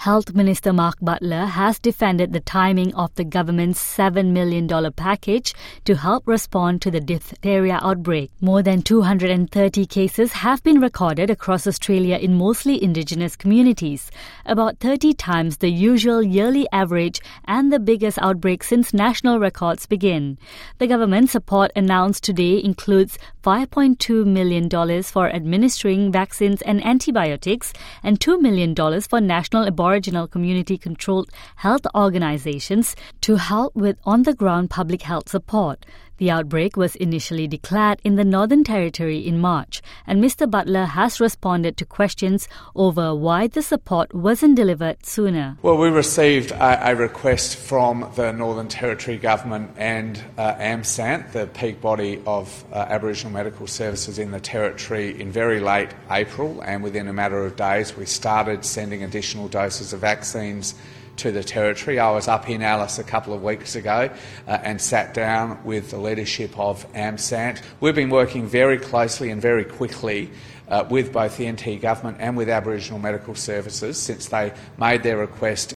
Health Minister Mark Butler has defended the timing of the government's $7 million package to help respond to the diphtheria outbreak. More than 230 cases have been recorded across Australia in mostly Indigenous communities, about 30 times the usual yearly average and the biggest outbreak since national records begin. The government support announced today includes $5.2 million for administering vaccines and antibiotics and $2 million for national Aboriginal community-controlled health organizations to help with on-the-ground public health support. The outbreak was initially declared in the Northern Territory in March, and Mr. Butler has responded to questions over why the support wasn't delivered sooner. Well, we received a request from the Northern Territory Government and AMSANT, the peak body of Aboriginal medical services in the Territory, in very late April, and within a matter of days we started sending additional doses of vaccines to the Territory. I was up in Alice a couple of weeks ago and sat down with the leadership of AMSANT. We've been working very closely and very quickly with both the NT Government and with Aboriginal Medical Services since they made their request